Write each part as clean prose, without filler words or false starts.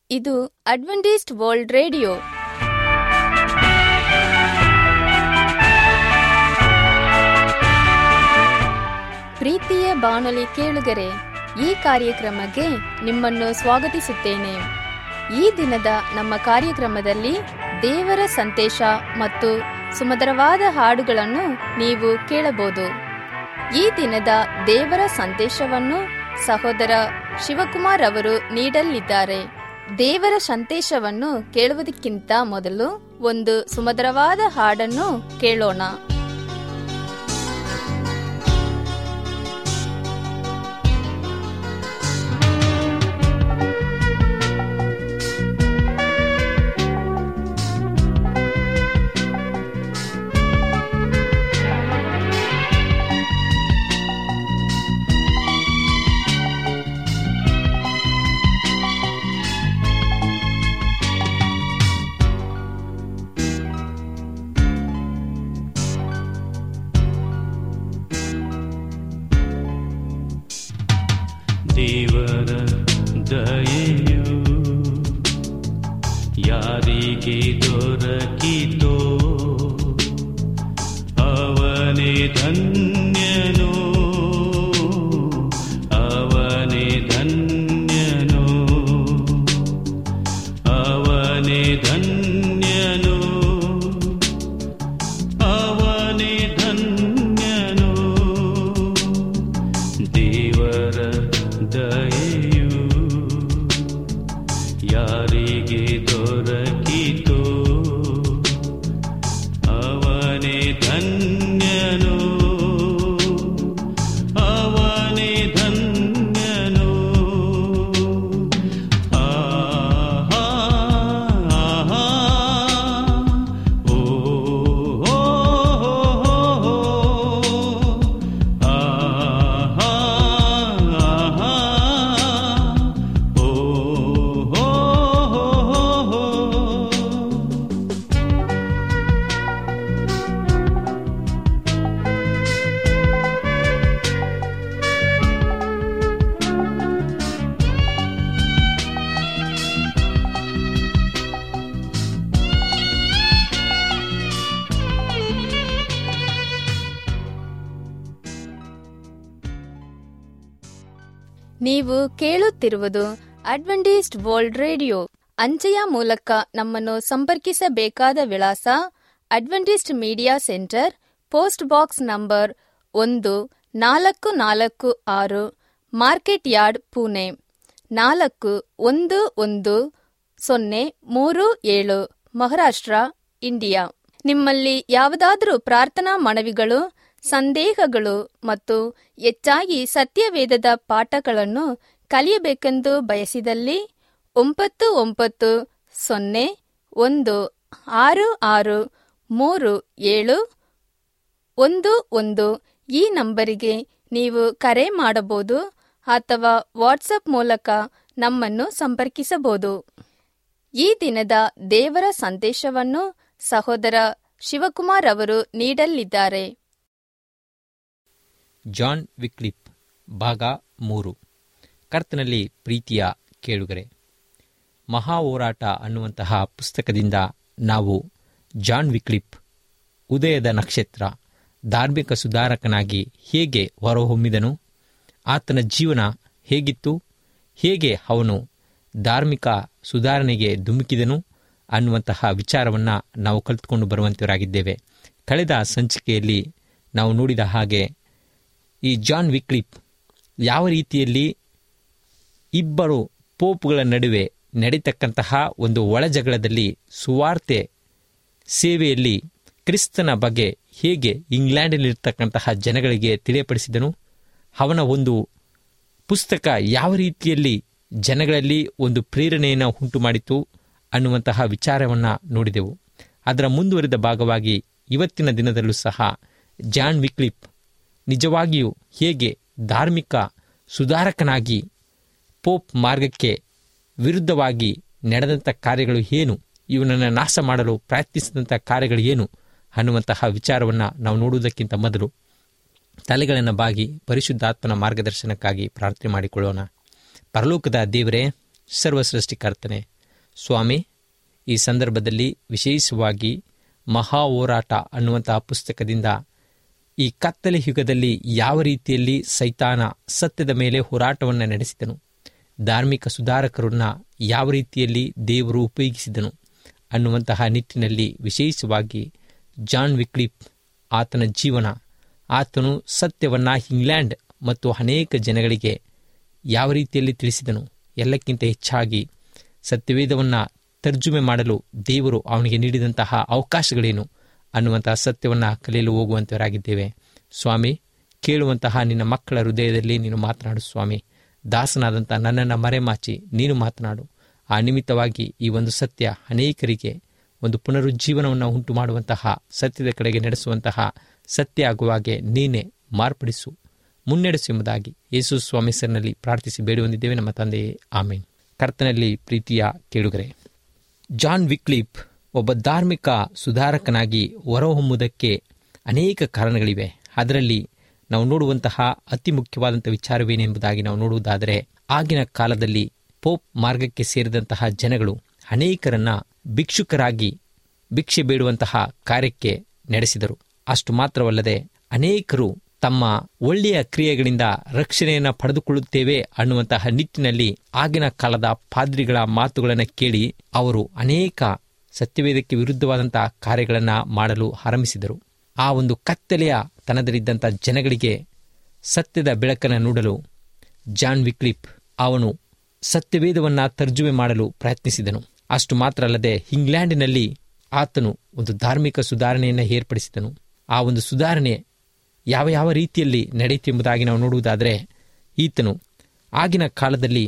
ಇದು Adventist world radio. ಪ್ರೀತಿಯ ಬಾನುಲಿ ಕೇಳುಗರೆ, ಈ ಕಾರ್ಯಕ್ರಮಕ್ಕೆ ನಿಮ್ಮನ್ನು ಸ್ವಾಗತಿಸುತ್ತೇನೆ. ಈ ದಿನದ ನಮ್ಮ ಕಾರ್ಯಕ್ರಮದಲ್ಲಿ ದೇವರ ಸಂದೇಶ ಮತ್ತು ಸುಮಧುರವಾದ ಹಾಡುಗಳನ್ನು ನೀವು ಕೇಳಬಹುದು. ಈ ದಿನದ ದೇವರ ಸಂದೇಶವನ್ನು ಸಹೋದರ ಶಿವಕುಮಾರ್ ಅವರು ನೀಡಲಿದ್ದಾರೆ. ದೇವರ ಸಂದೇಶವನ್ನು ಕೇಳುವುದಕ್ಕಿಂತ ಮೊದಲು ಒಂದು ಸುಮಧುರವಾದ ಹಾಡನ್ನು ಕೇಳೋಣ. ದೇವರ ದಯೆಯು ಯಾರಿಗೆ ದೊರಕಿತೋ ಅವನೇ ಧನ್ಯನು, ಅವನೇ ಧನ್ಯನು, ಅವನೇ ಧನ್ಯನು, ಅವನೇ ಧನ್ಯನು. ದೇವರ ದಯೆಯು ಯಾರಿಗೆ ದೊರಕಿತೋ ಅವನೇ ಧನ್ಯನು, ಅವನೇ ಧನ್ಯನು. ಆಹಾ ಆಹಾ ಓ ಆಹಾ ಆಹಾ ಓ ನೀವು ಕೇಳುತ್ತಿರುವುದು ಅಡ್ವೆಂಟಿಸ್ಟ್ ವರ್ಲ್ಡ್ ರೇಡಿಯೋ. ಅಂಚೆಯ ಮೂಲಕ ನಮ್ಮನ್ನು ಸಂಪರ್ಕಿಸಬೇಕಾದ ವಿಳಾಸ: Adventist media centre, post box number 1446, market yard, Pune 411037, Maharashtra, India. ನಿಮ್ಮಲ್ಲಿ ಯಾವುದಾದರೂ ಪ್ರಾರ್ಥನಾ ಮನವಿಗಳು, ಸಂದೇಹಗಳು ಮತ್ತು ಹೆಚ್ಚಾಗಿ ಸತ್ಯವೇದದ ಪಾಠಗಳನ್ನು ಕಲಿಯಬೇಕೆಂದು ಬಯಸಿದಲ್ಲಿ 9916637711 ಈ ನಂಬರಿಗೆ ನೀವು ಕರೆ ಮಾಡಬಹುದು ಅಥವಾ ವಾಟ್ಸಪ್ ಮೂಲಕ ನಮ್ಮನ್ನು ಸಂಪರ್ಕಿಸಬಹುದು. ಈ ದಿನದ ದೇವರ ಸಂದೇಶವನ್ನು ಸಹೋದರ ಶಿವಕುಮಾರ್ ಅವರು ನೀಡಲಿದ್ದಾರೆ. ಜಾನ್ ವಿಕ್ಲಿಪ್ ಭಾಗ 3. ಕರ್ತನಲ್ಲಿ ಪ್ರೀತಿಯ ಕೇಳುಗರೆ, ಮಹಾ ಹೋರಾಟ ಅನ್ನುವಂತಹ ಪುಸ್ತಕದಿಂದ ನಾವು ಜಾನ್ ವಿಕ್ಲಿಪ್ ಉದಯದ ನಕ್ಷತ್ರ, ಧಾರ್ಮಿಕ ಸುಧಾರಕನಾಗಿ ಹೇಗೆ ಹೊರಹೊಮ್ಮಿದನು, ಆತನ ಜೀವನ ಹೇಗಿತ್ತು, ಹೇಗೆ ಅವನು ಧಾರ್ಮಿಕ ಸುಧಾರಣೆಗೆ ಧುಮುಕಿದನು ಅನ್ನುವಂತಹ ವಿಚಾರವನ್ನು ನಾವು ಕಲಿತುಕೊಂಡು ಬರುವಂತವರಾಗಿದ್ದೇವೆ. ಕಳೆದ ಸಂಚಿಕೆಯಲ್ಲಿ ನಾವು ನೋಡಿದ ಹಾಗೆ ಈ ಜಾನ್ ವಿಕ್ಲಿಪ್ ಯಾವ ರೀತಿಯಲ್ಲಿ ಇಬ್ಬರು ಪೋಪ್ಗಳ ನಡುವೆ ನಡೀತಕ್ಕಂತಹ ಒಂದು ಒಳಜಗಳದಲ್ಲಿ ಸುವಾರ್ತೆ ಸೇವೆಯಲ್ಲಿ ಕ್ರಿಸ್ತನ ಬಗ್ಗೆ ಹೇಗೆ ಇಂಗ್ಲೆಂಡಿನಲ್ಲಿರ್ತಕ್ಕಂತಹ ಜನಗಳಿಗೆ ತಿಳಿಯಪಡಿಸಿದನು, ಅವನ ಒಂದು ಪುಸ್ತಕ ಯಾವ ರೀತಿಯಲ್ಲಿ ಜನಗಳಲ್ಲಿ ಒಂದು ಪ್ರೇರಣೆಯನ್ನು ಉಂಟು ಮಾಡಿತು ಅನ್ನುವಂತಹ ವಿಚಾರವನ್ನು ನೋಡಿದೆವು. ಅದರ ಮುಂದುವರಿದ ಭಾಗವಾಗಿ ಇವತ್ತಿನ ದಿನದಲ್ಲೂ ಸಹ ಜಾನ್ ವಿಕ್ಲಿಪ್ ನಿಜವಾಗಿಯೂ ಹೇಗೆ ಧಾರ್ಮಿಕ ಸುಧಾರಕನಾಗಿ ಪೋಪ್ ಮಾರ್ಗಕ್ಕೆ ವಿರುದ್ಧವಾಗಿ ನಡೆದಂಥ ಕಾರ್ಯಗಳು ಏನು, ಇವನನ್ನು ನಾಶ ಮಾಡಲು ಪ್ರಯತ್ನಿಸಿದಂಥ ಕಾರ್ಯಗಳು ಏನು ಅನ್ನುವಂತಹ ವಿಚಾರವನ್ನು ನಾವು ನೋಡುವುದಕ್ಕಿಂತ ಮೊದಲು ತಲೆಗಳನ್ನು ಬಾಗಿ ಪರಿಶುದ್ಧಾತ್ಮನ ಮಾರ್ಗದರ್ಶನಕ್ಕಾಗಿ ಪ್ರಾರ್ಥನೆ ಮಾಡಿಕೊಳ್ಳೋಣ. ಪರಲೋಕದ ದೇವರೇ, ಸರ್ವಸೃಷ್ಟಿಕರ್ತನೆ, ಸ್ವಾಮಿ, ಈ ಸಂದರ್ಭದಲ್ಲಿ ವಿಶೇಷವಾಗಿ ಮಹಾ ಹೋರಾಟ ಅನ್ನುವಂತಹ ಪುಸ್ತಕದಿಂದ ಈ ಕತ್ತಲೆ ಯುಗದಲ್ಲಿ ಯಾವ ರೀತಿಯಲ್ಲಿ ಸೈತಾನ ಸತ್ಯದ ಮೇಲೆ ಹೋರಾಟವನ್ನು ನಡೆಸಿದನು, ಧಾರ್ಮಿಕ ಸುಧಾರಕರನ್ನ ಯಾವ ರೀತಿಯಲ್ಲಿ ದೇವರು ಉಪಯೋಗಿಸಿದನು ಅನ್ನುವಂತಹ ನಿಟ್ಟಿನಲ್ಲಿ ವಿಶೇಷವಾಗಿ ಜಾನ್ ವಿಕ್ಲಿಫ್ ಆತನ ಜೀವನ, ಆತನು ಸತ್ಯವನ್ನು ಇಂಗ್ಲೆಂಡ್ ಮತ್ತು ಅನೇಕ ಜನಗಳಿಗೆ ಯಾವ ರೀತಿಯಲ್ಲಿ ತಿಳಿಸಿದನು, ಎಲ್ಲಕ್ಕಿಂತ ಹೆಚ್ಚಾಗಿ ಸತ್ಯವೇದವನ್ನು ತರ್ಜುಮೆ ಮಾಡಲು ದೇವರು ಅವನಿಗೆ ನೀಡಿದಂತಹ ಅವಕಾಶಗಳೇನು ಅನ್ನುವಂತಹ ಸತ್ಯವನ್ನು ಕಲಿಯಲು ಹೋಗುವಂತವರಾಗಿದ್ದೇವೆ. ಸ್ವಾಮಿ, ಕೇಳುವಂತಹ ನಿನ್ನ ಮಕ್ಕಳ ಹೃದಯದಲ್ಲಿ ನೀನು ಮಾತನಾಡು ಸ್ವಾಮಿ. ದಾಸನಾದಂಥ ನನ್ನನ್ನು ಮರೆಮಾಚಿ ನೀನು ಮಾತನಾಡು. ಆ ನಿಮಿತ್ತವಾಗಿ ಈ ಒಂದು ಸತ್ಯ ಅನೇಕರಿಗೆ ಒಂದು ಪುನರುಜ್ಜೀವನವನ್ನು ಉಂಟು ಮಾಡುವಂತಹ, ಸತ್ಯದ ಕಡೆಗೆ ನಡೆಸುವಂತಹ ಸತ್ಯ ಆಗುವ ಹಾಗೆ ನೀನೇ ಮಾರ್ಪಡಿಸು, ಮುನ್ನಡೆಸು ಎಂಬುದಾಗಿ ಯೇಸು ಸ್ವಾಮಿ ಹೆಸರಿನಲ್ಲಿ ಪ್ರಾರ್ಥಿಸಿ ಬೇಡಿ ಹೊಂದಿದ್ದೇವೆ ನಮ್ಮ ತಂದೆಯೇ, ಆಮೇನ್. ಕರ್ತನಲ್ಲಿ ಪ್ರೀತಿಯ ಕೇಳುಗರೆ, ಜಾನ್ ವಿಕ್ಲಿಫ್ ಒಬ್ಬ ಧಾರ್ಮಿಕ ಸುಧಾರಕನಾಗಿ ಹೊರಹೊಮ್ಮುವುದಕ್ಕೆ ಅನೇಕ ಕಾರಣಗಳಿವೆ. ಅದರಲ್ಲಿ ನಾವು ನೋಡುವಂತಹ ಅತಿ ಮುಖ್ಯವಾದಂಥ ವಿಚಾರವೇನೆಂಬುದಾಗಿ ನಾವು ನೋಡುವುದಾದರೆ, ಆಗಿನ ಕಾಲದಲ್ಲಿ ಪೋಪ್ ಮಾರ್ಗಕ್ಕೆ ಸೇರಿದಂತಹ ಜನಗಳು ಅನೇಕರನ್ನ ಭಿಕ್ಷುಕರಾಗಿ ಭಿಕ್ಷೆ ಬೇಡುವಂತಹ ಕಾರ್ಯಕ್ಕೆ ನಡೆಸಿದರು. ಅಷ್ಟು ಮಾತ್ರವಲ್ಲದೆ ಅನೇಕರು ತಮ್ಮ ಒಳ್ಳೆಯ ಕ್ರಿಯೆಗಳಿಂದ ರಕ್ಷಣೆಯನ್ನು ಪಡೆದುಕೊಳ್ಳುತ್ತೇವೆ ಅನ್ನುವಂತಹ ನಿಟ್ಟಿನಲ್ಲಿ ಆಗಿನ ಕಾಲದ ಪಾದ್ರಿಗಳ ಮಾತುಗಳನ್ನು ಕೇಳಿ ಅವರು ಅನೇಕ ಸತ್ಯವೇದಕ್ಕೆ ವಿರುದ್ಧವಾದಂತಹ ಕಾರ್ಯಗಳನ್ನು ಮಾಡಲು ಆರಂಭಿಸಿದರು. ಆ ಒಂದು ಕತ್ತಲೆಯ ತನದಲ್ಲಿದ್ದಂಥ ಜನಗಳಿಗೆ ಸತ್ಯದ ಬೆಳಕನ್ನು ನೋಡಲು ಜಾನ್ ವಿಕ್ಲಿಫ್ ಅವನು ಸತ್ಯವೇದವನ್ನು ತರ್ಜುಮೆ ಮಾಡಲು ಪ್ರಯತ್ನಿಸಿದನು. ಅಷ್ಟು ಮಾತ್ರ ಅಲ್ಲದೆ ಇಂಗ್ಲೆಂಡಿನಲ್ಲಿ ಆತನು ಒಂದು ಧಾರ್ಮಿಕ ಸುಧಾರಣೆಯನ್ನು ಏರ್ಪಡಿಸಿದನು. ಆ ಒಂದು ಸುಧಾರಣೆ ಯಾವ ಯಾವ ರೀತಿಯಲ್ಲಿ ನಡೆಯಿತು ಎಂಬುದಾಗಿ ನಾವು ನೋಡುವುದಾದರೆ, ಈತನು ಆಗಿನ ಕಾಲದಲ್ಲಿ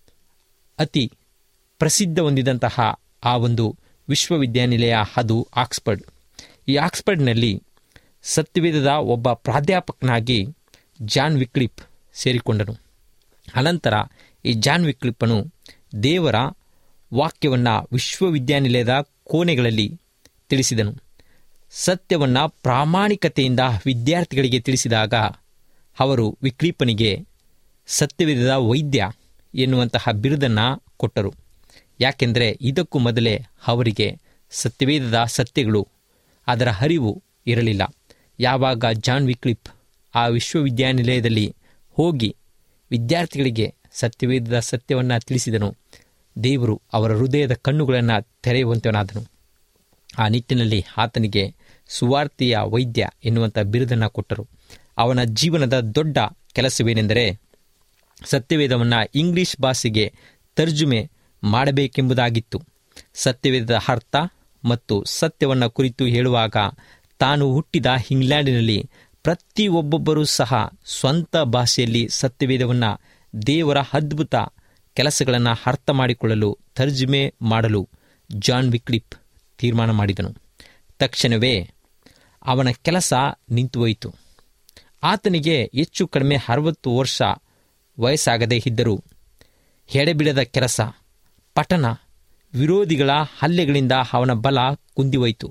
ಅತಿ ಪ್ರಸಿದ್ಧ ಹೊಂದಿದಂತಹ ಆ ಒಂದು ವಿಶ್ವವಿದ್ಯಾನಿಲಯ, ಅದು ಆಕ್ಸ್ಫರ್ಡ್. ಈ ಆಕ್ಸ್ಫರ್ಡ್ನಲ್ಲಿ ಸತ್ಯವೇದದ ಒಬ್ಬ ಪ್ರಾಧ್ಯಾಪಕನಾಗಿ ಜಾನ್ ವಿಕ್ಲಿಫ್ ಸೇರಿಕೊಂಡನು. ಅನಂತರ ಈ ಜಾನ್ ವಿಕ್ಲಿಫನು ದೇವರ ವಾಕ್ಯವನ್ನು ವಿಶ್ವವಿದ್ಯಾನಿಲಯದ ಕೋಣೆಗಳಲ್ಲಿ ತಿಳಿಸಿದನು. ಸತ್ಯವನ್ನು ಪ್ರಾಮಾಣಿಕತೆಯಿಂದ ವಿದ್ಯಾರ್ಥಿಗಳಿಗೆ ತಿಳಿಸಿದಾಗ ಅವರು ವಿಕ್ಲಿಫನಿಗೆ ಸತ್ಯವೇದದ ವೈದ್ಯ ಎನ್ನುವಂತಹ ಬಿರುದನ್ನು ಕೊಟ್ಟರು. ಯಾಕೆಂದರೆ ಇದಕ್ಕೂ ಮೊದಲೇ ಅವರಿಗೆ ಸತ್ಯವೇದದ ಸತ್ಯಗಳು, ಅದರ ಅರಿವು ಇರಲಿಲ್ಲ. ಯಾವಾಗ ಜಾನ್ ವಿಕ್ಲಿಫ್ ಆ ವಿಶ್ವವಿದ್ಯಾನಿಲಯದಲ್ಲಿ ಹೋಗಿ ವಿದ್ಯಾರ್ಥಿಗಳಿಗೆ ಸತ್ಯವೇದದ ಸತ್ಯವನ್ನು ತಿಳಿಸಿದನು, ದೇವರು ಅವರ ಹೃದಯದ ಕಣ್ಣುಗಳನ್ನು ತೆರೆಯುವಂತವನಾದನು. ಆ ನಿಟ್ಟಿನಲ್ಲಿ ಆತನಿಗೆ ಸುವಾರ್ತೆಯ ವೈದ್ಯ ಎನ್ನುವಂಥ ಬಿರುದನ್ನು ಕೊಟ್ಟರು. ಅವನ ಜೀವನದ ದೊಡ್ಡ ಕೆಲಸವೇನೆಂದರೆ ಸತ್ಯವೇದವನ್ನು ಇಂಗ್ಲಿಷ್ ಭಾಷೆಗೆ ತರ್ಜುಮೆ ಮಾಡಬೇಕೆಂಬುದಾಗಿತ್ತು. ಸತ್ಯವೇದದ ಅರ್ಥ ಮತ್ತು ಸತ್ಯವನ್ನು ಕುರಿತು ಹೇಳುವಾಗ ತಾನು ಹುಟ್ಟಿದ ಇಂಗ್ಲೆಂಡಿನಲ್ಲಿ ಪ್ರತಿಯೊಬ್ಬೊಬ್ಬರೂ ಸಹ ಸ್ವಂತ ಭಾಷೆಯಲ್ಲಿ ಸತ್ಯವೇದವನ್ನು, ದೇವರ ಅದ್ಭುತ ಕೆಲಸಗಳನ್ನು ಅರ್ಥ ಮಾಡಿಕೊಳ್ಳಲು ತರ್ಜುಮೆ ಮಾಡಲು ಜಾನ್ ವಿಕ್ಲಿಫ್ ತೀರ್ಮಾನ ಮಾಡಿದನು. ತಕ್ಷಣವೇ ಅವನ ಕೆಲಸ ನಿಂತುಹೋಯಿತು. ಆತನಿಗೆ ಹೆಚ್ಚು ಕಡಿಮೆ 60 ವರ್ಷ ವಯಸ್ಸಾಗದೇ ಇದ್ದರೂ ಎಡೆಬಿಡದ ಕೆಲಸ, ಪಠಣ, ವಿರೋಧಿಗಳ ಹಲ್ಲೆಗಳಿಂದ ಅವನ ಬಲ ಕುಂದಿಹೋಯಿತು.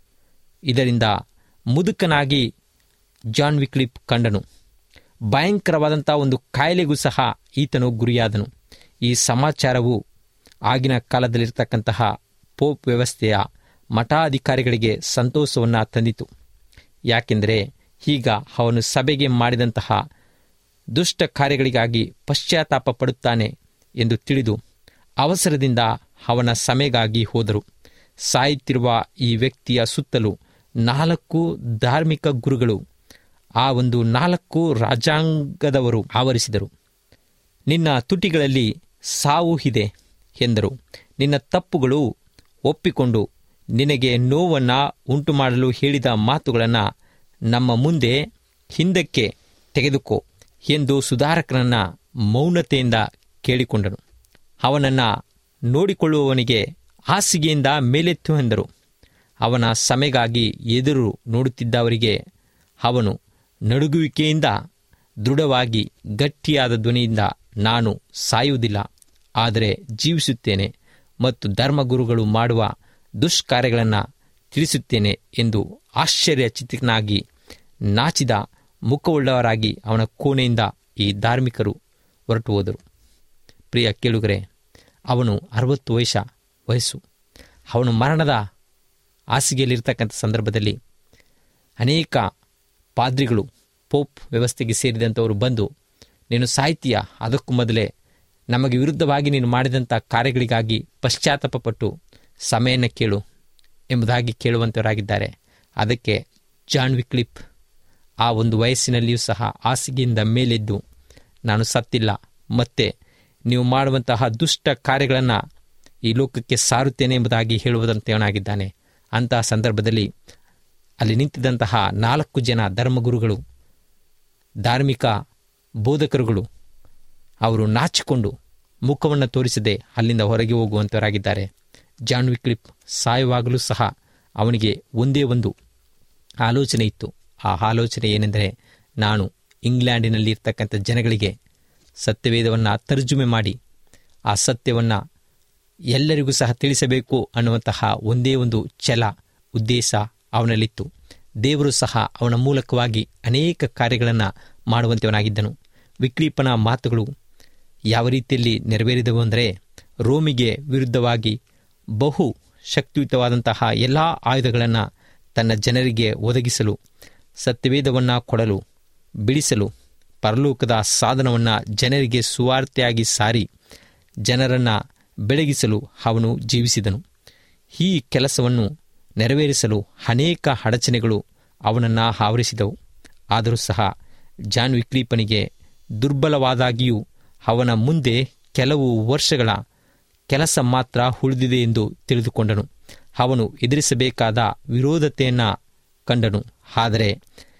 ಇದರಿಂದ ಮುದುಕನಾಗಿ ಜಾನ್ ವಿಕ್ಲಿಫ್ ಕಂಡನು. ಭಯಂಕರವಾದಂಥ ಒಂದು ಕಾಯಿಲೆಗೂ ಸಹ ಈತನು ಗುರಿಯಾದನು. ಈ ಸಮಾಚಾರವು ಆಗಿನ ಕಾಲದಲ್ಲಿರ್ತಕ್ಕಂತಹ ಪೋಪ್ ವ್ಯವಸ್ಥೆಯ ಮಠಾಧಿಕಾರಿಗಳಿಗೆ ಸಂತೋಷವನ್ನು ತಂದಿತು. ಯಾಕೆಂದರೆ ಈಗ ಅವನು ಸಭೆಗೆ ಮಾಡಿದಂತಹ ದುಷ್ಟ ಕಾರ್ಯಗಳಿಗಾಗಿ ಪಶ್ಚಾತ್ತಾಪ ಪಡುತ್ತಾನೆ ಎಂದು ತಿಳಿದು ಅವಸರದಿಂದ ಅವನ ಸಮೆಗಾಗಿ ಹೋದರು. ಸಾಯುತ್ತಿರುವ ಈ ವ್ಯಕ್ತಿಯ ಸುತ್ತಲೂ 4 ಧಾರ್ಮಿಕ ಗುರುಗಳು, ಆ ಒಂದು 4 ರಾಜಾಂಗದವರು ಆವರಿಸಿದರು. ನಿನ್ನ ತುಟಿಗಳಲ್ಲಿ ಸಾವು ಇದೆ ಎಂದರು. ನಿನ್ನ ತಪ್ಪುಗಳು ಒಪ್ಪಿಕೊಂಡು ನಿನಗೆ ನೋವನ್ನು ಉಂಟು ಮಾಡಲು ಹೇಳಿದ ಮಾತುಗಳನ್ನು ನಮ್ಮ ಮುಂದೆ ಹಿಂದಕ್ಕೆ ತೆಗೆದುಕೋ ಎಂದು ಸುಧಾರಕನನ್ನು ಮೌನತೆಯಿಂದ ಕೇಳಿಕೊಂಡನು. ಅವನನ್ನು ನೋಡಿಕೊಳ್ಳುವವನಿಗೆ ಹಾಸಿಗೆಯಿಂದ ಮೇಲೆತ್ತು ಎಂದರು. ಅವನ ಸಮೆಗಾಗಿ ಎದುರು ನೋಡುತ್ತಿದ್ದವರಿಗೆ ಅವನು ನಡುಗುವಿಕೆಯಿಂದ ದೃಢವಾಗಿ ಗಟ್ಟಿಯಾದ ಧ್ವನಿಯಿಂದ, ನಾನು ಸಾಯುವುದಿಲ್ಲ, ಆದರೆ ಜೀವಿಸುತ್ತೇನೆ ಮತ್ತು ಧರ್ಮಗುರುಗಳು ಮಾಡುವ ದುಷ್ಕಾರ್ಯಗಳನ್ನು ತಿಳಿಸುತ್ತೇನೆ ಎಂದು ಆಶ್ಚರ್ಯಚಕಿತನಾಗಿ ನಾಚಿದ ಮುಖವುಳ್ಳವರಾಗಿ ಅವನ ಕೋಣೆಯಿಂದ ಈ ಧಾರ್ಮಿಕರು ಹೊರಟು ಹೋದರು. ಪ್ರಿಯ ಕೇಳುಗರೆ, ಅವನು 60 ವರ್ಷ ವಯಸ್ಸು. ಅವನು ಮರಣದ ಹಾಸಿಗೆಯಲ್ಲಿರ್ತಕ್ಕಂಥ ಸಂದರ್ಭದಲ್ಲಿ ಅನೇಕ ಪಾದ್ರಿಗಳು, ಪೋಪ್ ವ್ಯವಸ್ಥೆಗೆ ಸೇರಿದಂಥವರು ಬಂದು, ನೀನು ಸಾಹಿತ್ಯ, ಅದಕ್ಕೂ ಮೊದಲೇ ನಮಗೆ ವಿರುದ್ಧವಾಗಿ ನೀನು ಮಾಡಿದಂಥ ಕಾರ್ಯಗಳಿಗಾಗಿ ಪಶ್ಚಾತ್ತಾಪಪಟ್ಟು ಸಮಯನ ಕೇಳು ಎಂಬುದಾಗಿ ಕೇಳುವಂಥವರಾಗಿದ್ದಾರೆ. ಅದಕ್ಕೆ ಜಾನ್ ವಿಕ್ಲಿಫ್ ಆ ಒಂದು ವಯಸ್ಸಿನಲ್ಲಿಯೂ ಸಹ ಹಾಸಿಗೆಯಿಂದ ಮೇಲೆದ್ದು, ನಾನು ಸತ್ತಿಲ್ಲ, ಮತ್ತೆ ನೀವು ಮಾಡುವಂತಹ ದುಷ್ಟ ಕಾರ್ಯಗಳನ್ನು ಈ ಲೋಕಕ್ಕೆ ಸಾರುತ್ತೇನೆ ಎಂಬುದಾಗಿ ಹೇಳುವುದಂತವನಾಗಿದ್ದಾನೆ. ಅಂತಹ ಸಂದರ್ಭದಲ್ಲಿ ಅಲ್ಲಿ ನಿಂತಿದ್ದಂತಹ 4 ಜನ ಧರ್ಮಗುರುಗಳು, ಧಾರ್ಮಿಕ ಬೋಧಕರುಗಳು, ಅವರು ನಾಚಿಕೊಂಡು ಮುಖವನ್ನು ತೋರಿಸದೆ ಅಲ್ಲಿಂದ ಹೊರಗೆ ಹೋಗುವಂಥವರಾಗಿದ್ದಾರೆ. ಜಾನ್ ವಿಕ್ಲಿಫ್ ಸಾಯುವಾಗಲೂ ಸಹ ಅವನಿಗೆ ಒಂದೇ ಒಂದು ಆಲೋಚನೆ ಇತ್ತು. ಆ ಆಲೋಚನೆ ಏನೆಂದರೆ, ನಾನು ಇಂಗ್ಲೆಂಡಿನಲ್ಲಿ ಇರ್ತಕ್ಕಂಥ ಜನಗಳಿಗೆ ಸತ್ಯವೇದವನ್ನು ತರ್ಜುಮೆ ಮಾಡಿ ಆ ಸತ್ಯವನ್ನು ಎಲ್ಲರಿಗೂ ಸಹ ತಿಳಿಸಬೇಕು ಅನ್ನುವಂತಹ ಒಂದೇ ಒಂದು ಛಲ, ಉದ್ದೇಶ ಅವನಲ್ಲಿತ್ತು. ದೇವರು ಸಹ ಅವನ ಮೂಲಕವಾಗಿ ಅನೇಕ ಕಾರ್ಯಗಳನ್ನು ಮಾಡುವಂಥವನಾಗಿದ್ದನು. ವಿಕ್ಲಿಫನ ಮಾತುಗಳು ಯಾವ ರೀತಿಯಲ್ಲಿ ನೆರವೇರಿದವು ಅಂದರೆ, ರೋಮಿಗೆ ವಿರುದ್ಧವಾಗಿ ಬಹು ಶಕ್ತಿಯುತವಾದಂತಹ ಎಲ್ಲ ಆಯುಧಗಳನ್ನು ತನ್ನ ಜನರಿಗೆ ಒದಗಿಸಲು, ಸತ್ಯವೇದವನ್ನು ಕೊಡಲು, ಬಿಡಿಸಲು, ಪರಲೋಕದ ಸಾಧನವನ್ನು ಜನರಿಗೆ ಸುವಾರ್ತೆಯಾಗಿ ಸಾರಿ ಜನರನ್ನು ಬೆಳಗಿಸಲು ಅವನು ಜೀವಿಸಿದನು. ಈ ಕೆಲಸವನ್ನು ನೆರವೇರಿಸಲು ಅನೇಕ ಅಡಚಣೆಗಳು ಅವನನ್ನು ಆವರಿಸಿದವು. ಆದರೂ ಸಹ ಜಾನ್ ವಿಕ್ಲಿಫನಿಗೆ ದುರ್ಬಲವಾದಾಗಿಯೂ ಅವನ ಮುಂದೆ ಕೆಲವು ವರ್ಷಗಳ ಕೆಲಸ ಮಾತ್ರ ಉಳಿದಿದೆ ಎಂದು ತಿಳಿದುಕೊಂಡನು. ಅವನು ಎದುರಿಸಬೇಕಾದ ವಿರೋಧತೆಯನ್ನು ಕಂಡನು. ಆದರೆ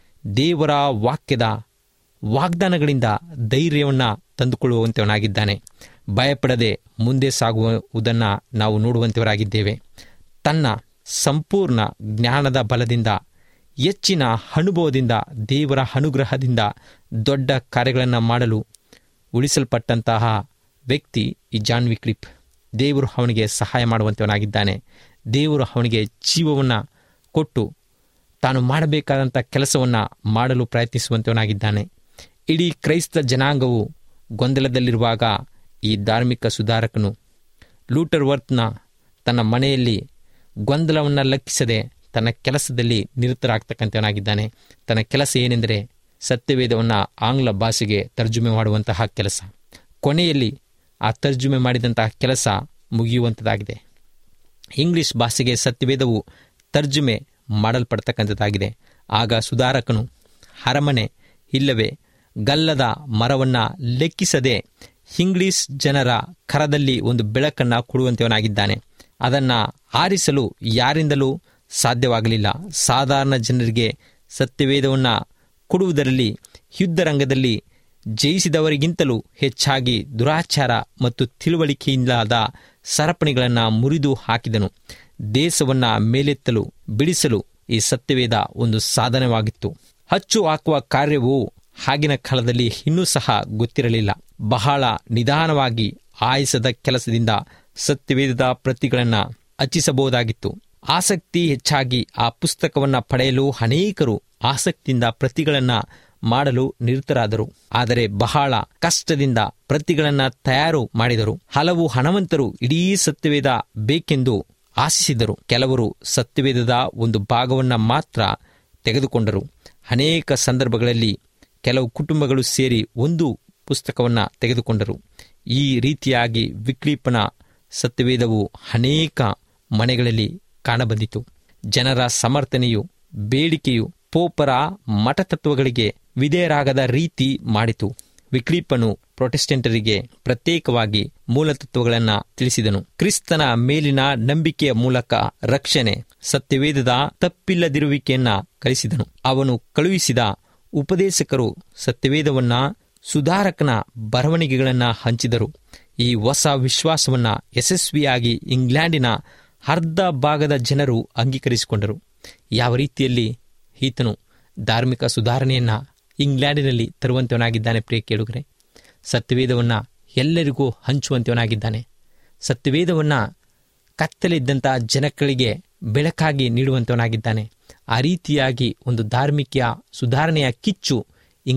ದೇವರ ವಾಕ್ಯದ ವಾಗ್ದಾನಗಳಿಂದ ಧೈರ್ಯವನ್ನು ತಂದುಕೊಳ್ಳುವಂಥವನಾಗಿದ್ದಾನೆ. ಭಯಪಡದೆ ಮುಂದೆ ಸಾಗುವುದನ್ನು ನಾವು ನೋಡುವಂಥವರಾಗಿದ್ದೇವೆ. ತನ್ನ ಸಂಪೂರ್ಣ ಜ್ಞಾನದ ಬಲದಿಂದ, ಹೆಚ್ಚಿನ ಅನುಭವದಿಂದ, ದೇವರ ಅನುಗ್ರಹದಿಂದ ದೊಡ್ಡ ಕಾರ್ಯಗಳನ್ನು ಮಾಡಲು ಉಳಿಸಲ್ಪಟ್ಟಂತಹ ವ್ಯಕ್ತಿ ಈ ಜಾನ್ ವಿಕ್ಲಿಫ್. ದೇವರು ಅವನಿಗೆ ಸಹಾಯ ಮಾಡುವಂಥವನಾಗಿದ್ದಾನೆ. ದೇವರು ಅವನಿಗೆ ಜೀವವನ್ನು ಕೊಟ್ಟು ತಾನು ಮಾಡಬೇಕಾದಂಥ ಕೆಲಸವನ್ನು ಮಾಡಲು ಪ್ರಯತ್ನಿಸುವಂಥವನಾಗಿದ್ದಾನೆ. ಇಡೀ ಕ್ರೈಸ್ತ ಜನಾಂಗವು ಗೊಂದಲದಲ್ಲಿರುವಾಗ ಈ ಧಾರ್ಮಿಕ ಸುಧಾರಕನು ಲೂಟರ್ ವರ್ತ್ನ ತನ್ನ ಮನೆಯಲ್ಲಿ ಗೊಂದಲವನ್ನು ಲೆಕ್ಕಿಸದೆ ತನ್ನ ಕೆಲಸದಲ್ಲಿ ನಿರತರಾಗ್ತಕ್ಕಂಥವನಾಗಿದ್ದಾನೆ. ತನ್ನ ಕೆಲಸ ಏನೆಂದರೆ ಸತ್ಯವೇದವನ್ನು ಆಂಗ್ಲ ಭಾಷೆಗೆ ತರ್ಜುಮೆ ಮಾಡುವಂತಹ ಕೆಲಸ. ಕೊನೆಯಲ್ಲಿ ಆ ತರ್ಜುಮೆ ಮಾಡಿದಂತಹ ಕೆಲಸ ಮುಗಿಯುವಂಥದ್ದಾಗಿದೆ. ಇಂಗ್ಲಿಷ್ ಭಾಷೆಗೆ ಸತ್ಯವೇದವು ತರ್ಜುಮೆ ಮಾಡಲ್ಪಡ್ತಕ್ಕಂಥದ್ದಾಗಿದೆ. ಆಗ ಸುಧಾರಕನು ಅರಮನೆ ಇಲ್ಲವೇ ಗಲ್ಲದ ಮರವನ್ನು ಲೆಕ್ಕಿಸದೆ ಇಂಗ್ಲಿಷ್ ಜನರ ಕರದಲ್ಲಿ ಒಂದು ಬೆಳಕನ್ನು ಕೊಡುವಂಥವನಾಗಿದ್ದಾನೆ. ಅದನ್ನು ಆರಿಸಲು ಯಾರಿಂದಲೂ ಸಾಧ್ಯವಾಗಲಿಲ್ಲ. ಸಾಧಾರಣ ಜನರಿಗೆ ಸತ್ಯವೇದವನ್ನು ಕೊಡುವುದರಲ್ಲಿ ಯುದ್ಧರಂಗದಲ್ಲಿ ಜಯಿಸಿದವರಿಗಿಂತಲೂ ಹೆಚ್ಚಾಗಿ ದುರಾಚಾರ ಮತ್ತು ತಿಳುವಳಿಕೆಯಿಲ್ಲದ ಸರಪಣಿಗಳನ್ನು ಮುರಿದು ಹಾಕಿದನು. ದೇಶವನ್ನು ಮೇಲೆತ್ತಲು ಬಿಡಿಸಲು ಈ ಸತ್ಯವೇದ ಒಂದು ಸಾಧನವಾಗಿತ್ತು. ಅಚ್ಚು ಹಾಕುವ ಕಾರ್ಯವು ಆಗಿನ ಕಾಲದಲ್ಲಿ ಇನ್ನೂ ಸಹ ಗೊತ್ತಿರಲಿಲ್ಲ. ಬಹಳ ನಿಧಾನವಾಗಿ ಆಯಾಸದ ಕೆಲಸದಿಂದ ಸತ್ಯವೇದದ ಪ್ರತಿಗಳನ್ನು ಹಚ್ಚಿಸಬಹುದಾಗಿತ್ತು. ಆಸಕ್ತಿ ಹೆಚ್ಚಾಗಿ ಆ ಪುಸ್ತಕವನ್ನು ಪಡೆಯಲು ಅನೇಕರು ಆಸಕ್ತಿಯಿಂದ ಪ್ರತಿಗಳನ್ನು ಮಾಡಲು ನಿರತರಾದರು. ಆದರೆ ಬಹಳ ಕಷ್ಟದಿಂದ ಪ್ರತಿಗಳನ್ನು ತಯಾರು ಮಾಡಿದರು. ಹಲವು ಹಣವಂತರು ಇಡೀ ಸತ್ಯವೇದ ಬೇಕೆಂದು ಆಶಿಸಿದರು. ಕೆಲವರು ಸತ್ಯವೇದದ ಒಂದು ಭಾಗವನ್ನು ಮಾತ್ರ ತೆಗೆದುಕೊಂಡರು. ಅನೇಕ ಸಂದರ್ಭಗಳಲ್ಲಿ ಕೆಲವು ಕುಟುಂಬಗಳು ಸೇರಿ ಒಂದು ಪುಸ್ತಕವನ್ನು ತೆಗೆದುಕೊಂಡರು. ಈ ರೀತಿಯಾಗಿ ವಿಕ್ಲಿಫನ ಸತ್ಯವೇದವು ಅನೇಕ ಮನೆಗಳಲ್ಲಿ ಕಾಣಬಂದಿತು. ಜನರ ಸಮರ್ಥನೆಯು, ಬೇಡಿಕೆಯು ಪೋಪರ ಮಠತತ್ವಗಳಿಗೆ ವಿಧೇಯರಾಗದ ರೀತಿ ಮಾಡಿತು. ವಿಕ್ಲಿಫನು ಪ್ರೊಟೆಸ್ಟೆಂಟರಿಗೆ ಪ್ರತ್ಯೇಕವಾಗಿ ಮೂಲತತ್ವಗಳನ್ನು ತಿಳಿಸಿದನು. ಕ್ರಿಸ್ತನ ಮೇಲಿನ ನಂಬಿಕೆಯ ಮೂಲಕ ರಕ್ಷಣೆ, ಸತ್ಯವೇದದ ತಪ್ಪಿಲ್ಲದಿರುವಿಕೆಯನ್ನ ಕಲಿಸಿದನು. ಅವನು ಕಳುಹಿಸಿದ ಉಪದೇಶಕರು ಸತ್ಯವೇದವನ್ನ ಸುಧಾರಕನ ಬರವಣಿಗೆಗಳನ್ನು ಹಂಚಿದರು. ಈ ಹೊಸ ವಿಶ್ವಾಸವನ್ನು ಯಶಸ್ವಿಯಾಗಿ ಇಂಗ್ಲೆಂಡಿನ ಅರ್ಧ ಭಾಗದ ಜನರು ಅಂಗೀಕರಿಸಿಕೊಂಡರು. ಯಾವ ರೀತಿಯಲ್ಲಿ ಈತನು ಧಾರ್ಮಿಕ ಸುಧಾರಣೆಯನ್ನು ಇಂಗ್ಲೆಂಡಿನಲ್ಲಿ ತರುವಂತವನಾಗಿದ್ದಾನೆ ಪ್ರಿಯ ಕೇಳುಗರೆ. ಸತ್ಯವೇದವನ್ನು ಎಲ್ಲರಿಗೂ ಹಂಚುವಂತವನಾಗಿದ್ದಾನೆ. ಸತ್ಯವೇದವನ್ನು ಕತ್ತಲಿದ್ದಂಥ ಜನಗಳಿಗೆ ಬೆಳಕಾಗಿ ನೀಡುವಂತವನಾಗಿದ್ದಾನೆ. ಆ ರೀತಿಯಾಗಿ ಒಂದು ಧಾರ್ಮಿಕ ಸುಧಾರಣೆಯ ಕಿಚ್ಚು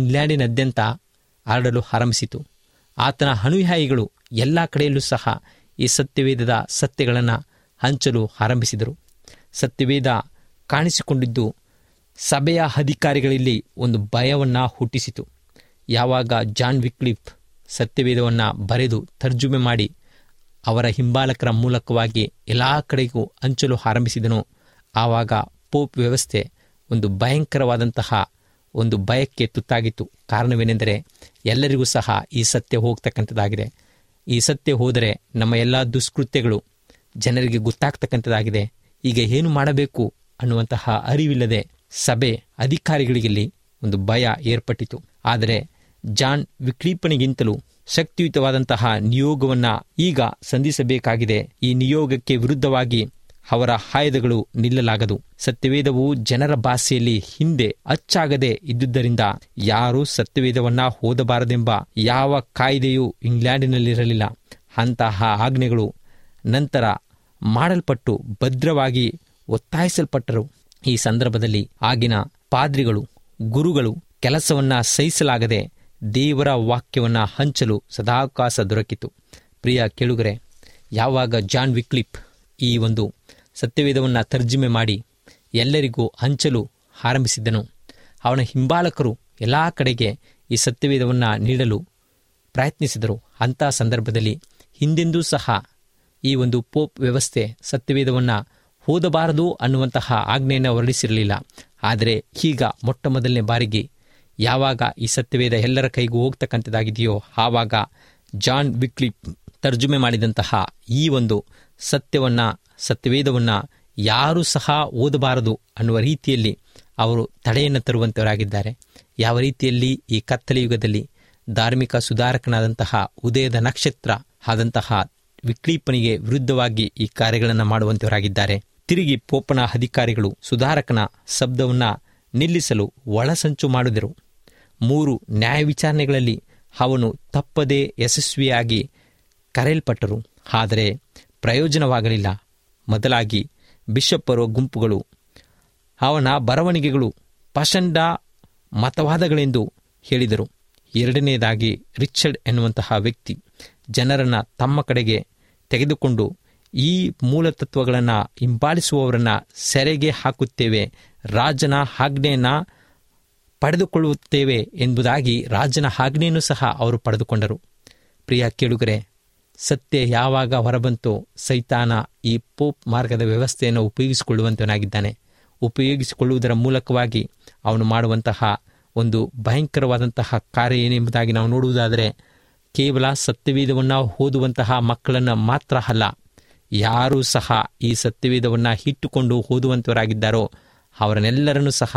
ಇಂಗ್ಲೆಂಡಿನಾದ್ಯಂತ ಹರಡಲು ಆರಂಭಿಸಿತು. ಆತನ ಅನುಯಾಯಿಗಳು ಎಲ್ಲ ಕಡೆಯಲ್ಲೂ ಸಹ ಈ ಸತ್ಯವೇದದ ಸತ್ಯಗಳನ್ನು ಹಂಚಲು ಆರಂಭಿಸಿದರು. ಸತ್ಯವೇದ ಕಾಣಿಸಿಕೊಂಡಿದ್ದು ಸಭೆಯ ಅಧಿಕಾರಿಗಳಲ್ಲಿ ಒಂದು ಭಯವನ್ನು ಹುಟ್ಟಿಸಿತು. ಯಾವಾಗ ಜಾನ್ ವಿಕ್ಲಿಫ್ ಸತ್ಯವೇದವನ್ನು ಬರೆದು ತರ್ಜುಮೆ ಮಾಡಿ ಅವರ ಹಿಂಬಾಲಕರ ಮೂಲಕವಾಗಿ ಎಲ್ಲ ಕಡೆಗೂ ಹಂಚಲು ಆರಂಭಿಸಿದನೋ ಆವಾಗ ಪೋಪ್ ವ್ಯವಸ್ಥೆ ಒಂದು ಭಯಂಕರವಾದಂತಹ ಒಂದು ಭಯಕ್ಕೆ ತುತ್ತಾಗಿತ್ತು. ಕಾರಣವೇನೆಂದರೆ ಎಲ್ಲರಿಗೂ ಸಹ ಈ ಸತ್ಯ ಹೋಗ್ತಕ್ಕಂಥದ್ದಾಗಿದೆ. ಈ ಸತ್ಯ ಹೋದರೆ ನಮ್ಮ ಎಲ್ಲ ದುಷ್ಕೃತ್ಯಗಳು ಜನರಿಗೆ ಗೊತ್ತಾಗ್ತಕ್ಕಂಥದ್ದಾಗಿದೆ. ಈಗ ಏನು ಮಾಡಬೇಕು ಅನ್ನುವಂತಹ ಅರಿವಿಲ್ಲದೆ ಸಭೆ ಅಧಿಕಾರಿಗಳಿಗೆ ಒಂದು ಭಯ ಏರ್ಪಟ್ಟಿತು. ಆದರೆ ಜಾನ್ ವಿಕ್ಲಿಫನಿಗಿಂತಲೂ ಶಕ್ತಿಯುತವಾದಂತಹ ನಿಯೋಗವನ್ನು ಈಗ ಸಂಧಿಸಬೇಕಾಗಿದೆ. ಈ ನಿಯೋಗಕ್ಕೆ ವಿರುದ್ಧವಾಗಿ ಅವರ ಆಯುಧಗಳು ನಿಲ್ಲಲಾಗದು. ಸತ್ಯವೇದವು ಜನರ ಭಾಷೆಯಲ್ಲಿ ಹಿಂದೆ ಅಚ್ಚಾಗದೆ ಇದ್ದುದರಿಂದ ಯಾರೂ ಸತ್ಯವೇದವನ್ನ ಓದಬಾರದೆಂಬ ಯಾವ ಕಾಯ್ದೆಯೂ ಇಂಗ್ಲೆಂಡಿನಲ್ಲಿರಲಿಲ್ಲ. ಅಂತಹ ಆಜ್ಞೆಗಳು ನಂತರ ಮಾಡಲ್ಪಟ್ಟು ಭದ್ರವಾಗಿ ಒತ್ತಾಯಿಸಲ್ಪಟ್ಟರು. ಈ ಸಂದರ್ಭದಲ್ಲಿ ಆಗಿನ ಪಾದ್ರಿಗಳು, ಗುರುಗಳು ಕೆಲಸವನ್ನ ಸಹಿಸಲಾಗದೆ ದೇವರ ವಾಕ್ಯವನ್ನ ಹಂಚಲು ಸದಾವಕಾಶ ದೊರಕಿತು. ಪ್ರಿಯ ಕೇಳುಗರೆ, ಯಾವಾಗ ಜಾನ್ ವಿಕ್ಲಿಫ್ ಈ ಒಂದು ಸತ್ಯವೇದವನ್ನು ತರ್ಜುಮೆ ಮಾಡಿ ಎಲ್ಲರಿಗೂ ಹಂಚಲು ಆರಂಭಿಸಿದ್ದನು, ಅವನ ಹಿಂಬಾಲಕರು ಎಲ್ಲ ಕಡೆಗೆ ಈ ಸತ್ಯವೇದವನ್ನು ನೀಡಲು ಪ್ರಯತ್ನಿಸಿದರು. ಅಂಥ ಸಂದರ್ಭದಲ್ಲಿ ಹಿಂದೆಂದೂ ಸಹ ಈ ಒಂದು ಪೋಪ್ ವ್ಯವಸ್ಥೆ ಸತ್ಯವೇದವನ್ನು ಓದಬಾರದು ಅನ್ನುವಂತಹ ಆಜ್ಞೆಯನ್ನು ಹೊರಡಿಸಿರಲಿಲ್ಲ. ಆದರೆ ಈಗ ಮೊಟ್ಟ ಮೊದಲನೇ ಬಾರಿಗೆ ಯಾವಾಗ ಈ ಸತ್ಯವೇದ ಎಲ್ಲರ ಕೈಗೂ ಹೋಗ್ತಕ್ಕಂಥದ್ದಾಗಿದೆಯೋ ಆವಾಗ ಜಾನ್ ವಿಕ್ಲಿಫ್ ತರ್ಜುಮೆ ಮಾಡಿದಂತಹ ಈ ಒಂದು ಸತ್ಯವೇದವನ್ನು ಯಾರೂ ಸಹ ಓದಬಾರದು ಅನ್ನುವ ರೀತಿಯಲ್ಲಿ ಅವರು ತಡೆಯನ್ನು ತರುವಂತವರಾಗಿದ್ದಾರೆ. ಯಾವ ರೀತಿಯಲ್ಲಿ ಈ ಕತ್ತಲೆ ಯುಗದಲ್ಲಿ ಧಾರ್ಮಿಕ ಸುಧಾರಕನಾದಂತಹ ಉದಯದ ನಕ್ಷತ್ರ ಆದಂತಹ ವಿಕ್ಲಿಫನಿಗೆ ವಿರುದ್ಧವಾಗಿ ಈ ಕಾರ್ಯಗಳನ್ನು ಮಾಡುವಂತವರಾಗಿದ್ದಾರೆ. ತಿರುಗಿ ಪೋಪನ ಅಧಿಕಾರಿಗಳು ಸುಧಾರಕನ ಶಬ್ದವನ್ನು ನಿಲ್ಲಿಸಲು ಒಳಸಂಚು ಮಾಡಿದರು. 3 ನ್ಯಾಯ ವಿಚಾರಣೆಗಳಲ್ಲಿ ಅವನು ತಪ್ಪದೇ ಯಶಸ್ವಿಯಾಗಿ ಕರೆಯಲ್ಪಟ್ಟರು. ಆದರೆ ಪ್ರಯೋಜನವಾಗಲಿಲ್ಲ. ಮೊದಲಾಗಿ ಬಿಷಪ್ಪರು ಗುಂಪುಗಳು ಅವನ ಬರವಣಿಗೆಗಳು ಪಷಂಡ ಮತವಾದಗಳೆಂದು ಹೇಳಿದರು. ಎರಡನೆಯದಾಗಿ ರಿಚರ್ಡ್ ಎನ್ನುವಂತಹ ವ್ಯಕ್ತಿ ಜನರನ್ನು ತಮ್ಮ ಕಡೆಗೆ ತೆಗೆದುಕೊಂಡು ಈ ಮೂಲತತ್ವಗಳನ್ನು ಹಿಂಬಾಲಿಸುವವರನ್ನು ಸೆರೆಗೆ ಹಾಕುತ್ತೇವೆ, ರಾಜನ ಆಜ್ಞೆಯನ್ನು ಪಡೆದುಕೊಳ್ಳುತ್ತೇವೆ ಎಂಬುದಾಗಿ ರಾಜನ ಆಜ್ಞೆಯನ್ನು ಸಹ ಅವರು ಪಡೆದುಕೊಂಡರು. ಪ್ರಿಯ ಕೇಳುಗರೆ, ಸತ್ಯ ಯಾವಾಗ ಹೊರಬಂತೋ ಸೈತಾನ ಈ ಪೋಪ್ ಮಾರ್ಗದ ವ್ಯವಸ್ಥೆಯನ್ನು ಉಪಯೋಗಿಸಿಕೊಳ್ಳುವಂತವನಾಗಿದ್ದಾನೆ. ಉಪಯೋಗಿಸಿಕೊಳ್ಳುವುದರ ಮೂಲಕವಾಗಿ ಅವನು ಮಾಡುವಂತಹ ಒಂದು ಭಯಂಕರವಾದಂತಹ ಕಾರ್ಯ ಏನೆಂಬುದಾಗಿ ನಾವು ನೋಡುವುದಾದರೆ, ಕೇವಲ ಸತ್ಯವೇದವನ್ನು ಓದುವಂತಹ ಮಕ್ಕಳನ್ನು ಮಾತ್ರ ಅಲ್ಲ, ಯಾರೂ ಸಹ ಈ ಸತ್ಯವೇದವನ್ನು ಇಟ್ಟುಕೊಂಡು ಓದುವಂತವರಾಗಿದ್ದಾರೋ ಅವರನ್ನೆಲ್ಲರನ್ನೂ ಸಹ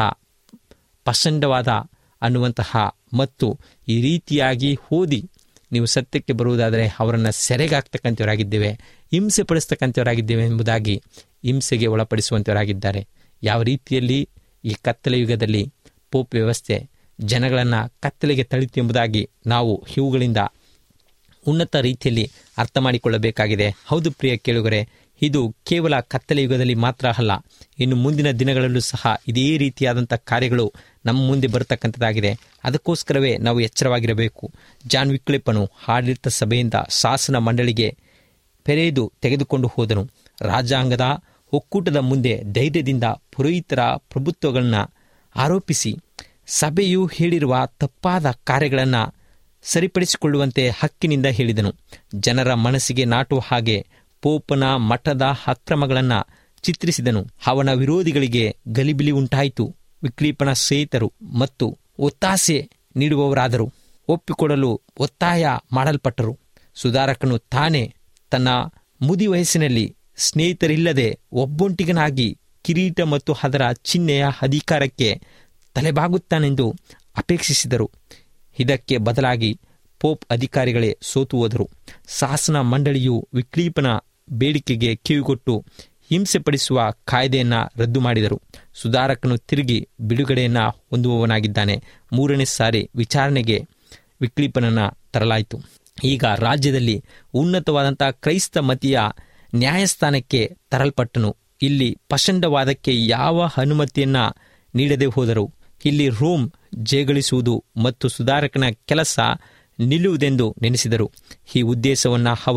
ಪಸಂಡವಾದ ಅನ್ನುವಂತಹ ಮತ್ತು ಈ ರೀತಿಯಾಗಿ ಓದಿ ನೀವು ಸತ್ಯಕ್ಕೆ ಬರುವುದಾದರೆ ಅವರನ್ನು ಸೆರೆಗಾಗ್ತಕ್ಕಂಥವರಾಗಿದ್ದೇವೆ, ಹಿಂಸೆ ಪಡಿಸ್ತಕ್ಕಂಥವರಾಗಿದ್ದೇವೆ ಎಂಬುದಾಗಿ ಹಿಂಸೆಗೆ ಒಳಪಡಿಸುವಂಥವರಾಗಿದ್ದಾರೆ. ಯಾವ ರೀತಿಯಲ್ಲಿ ಈ ಕತ್ತಲೆ ಯುಗದಲ್ಲಿ ಪೋಪ್ ವ್ಯವಸ್ಥೆ ಜನಗಳನ್ನು ಕತ್ತಲೆಗೆ ತಳ್ಳಿತು ಎಂಬುದಾಗಿ ನಾವು ಇವುಗಳಿಂದ ಉನ್ನತ ರೀತಿಯಲ್ಲಿ ಅರ್ಥ ಮಾಡಿಕೊಳ್ಳಬೇಕಾಗಿದೆ. ಹೌದು ಪ್ರಿಯ ಕೇಳುಗರೆ, ಇದು ಕೇವಲ ಕತ್ತಲೆ ಯುಗದಲ್ಲಿ ಮಾತ್ರ ಅಲ್ಲ, ಇನ್ನು ಮುಂದಿನ ದಿನಗಳಲ್ಲೂ ಸಹ ಇದೇ ರೀತಿಯಾದಂಥ ಕಾರ್ಯಗಳು ನಮ್ಮ ಮುಂದೆ ಬರತಕ್ಕಂಥದ್ದಾಗಿದೆ. ಅದಕ್ಕೋಸ್ಕರವೇ ನಾವು ಎಚ್ಚರವಾಗಿರಬೇಕು. ಜಾನ್ ವಿಕ್ಲಿಫನು ಆಡಳಿತ ಸಭೆಯಿಂದ ಶಾಸನ ಮಂಡಳಿಗೆ ಪೆರೆದು ತೆಗೆದುಕೊಂಡು ಹೋದನು. ರಾಜ್ಯಾಂಗದ ಒಕ್ಕೂಟದ ಮುಂದೆ ಧೈರ್ಯದಿಂದ ಪುರೋಹಿತರ ಪ್ರಭುತ್ವಗಳನ್ನು ಆರೋಪಿಸಿ ಸಭೆಯು ಹೇಳಿರುವ ತಪ್ಪಾದ ಕಾರ್ಯಗಳನ್ನು ಸರಿಪಡಿಸಿಕೊಳ್ಳುವಂತೆ ಹಕ್ಕಿನಿಂದ ಹೇಳಿದನು. ಜನರ ಮನಸ್ಸಿಗೆ ನಾಟುವ ಹಾಗೆ ಪೋಪನ ಮಠದ ಅಕ್ರಮಗಳನ್ನು ಚಿತ್ರಿಸಿದನು. ಅವನ ವಿರೋಧಿಗಳಿಗೆ ಗಲಿಬಿಲಿ ಉಂಟಾಯಿತು. ವಿಕ್ಲಿಫನ ಸ್ನೇಹಿತರು ಮತ್ತು ಒತ್ತಾಸೆ ನೀಡುವವರಾದರೂ ಒಪ್ಪಿಕೊಡಲು ಒತ್ತಾಯ ಮಾಡಲ್ಪಟ್ಟರು. ಸುಧಾರಕನು ತಾನೇ ತನ್ನ ಮುದಿ ವಯಸ್ಸಿನಲ್ಲಿ ಸ್ನೇಹಿತರಿಲ್ಲದೆ ಒಬ್ಬೊಂಟಿಗನಾಗಿ ಕಿರೀಟ ಮತ್ತು ಅದರ ಚಿಹ್ನೆಯ ಅಧಿಕಾರಕ್ಕೆ ತಲೆಬಾಗುತ್ತಾನೆಂದು ಅಪೇಕ್ಷಿಸಿದರು. ಇದಕ್ಕೆ ಬದಲಾಗಿ ಪೋಪ್ ಅಧಿಕಾರಿಗಳೇ ಸೋತು ಹೋದರು. ಶಾಸನ ಮಂಡಳಿಯು ವಿಕ್ಲಿಫನ ಬೇಡಿಕೆಗೆ ಕಿವಿಗೊಟ್ಟು ಹಿಂಸೆಪಡಿಸುವ ಕಾಯ್ದೆಯನ್ನು ರದ್ದು ಮಾಡಿದರು. ಸುಧಾರಕನು ತಿರುಗಿ ಬಿಡುಗಡೆಯನ್ನು ಹೊಂದುವವನಾಗಿದ್ದಾನೆ. 3ನೇ ಸಾರಿ ವಿಚಾರಣೆಗೆ ವಿಕ್ಲಿಫನನ್ನು ತರಲಾಯಿತು. ಈಗ ರಾಜ್ಯದಲ್ಲಿ ಉನ್ನತವಾದಂಥ ಕ್ರೈಸ್ತ ಮತೀಯ ನ್ಯಾಯಸ್ಥಾನಕ್ಕೆ ತರಲ್ಪಟ್ಟನು. ಇಲ್ಲಿ ಪಷಂಡವಾದಕ್ಕೆ ಯಾವ ಅನುಮತಿಯನ್ನ ನೀಡದೆ ಹೋದರು. ಇಲ್ಲಿ ರೋಮ್ ಜಯಗಳಿಸುವುದು ಮತ್ತು ಸುಧಾರಕನ ಕೆಲಸ ನಿಲ್ಲುವುದೆಂದು ನೆನೆಸಿದರು. ಈ ಉದ್ದೇಶವನ್ನು ಅವರು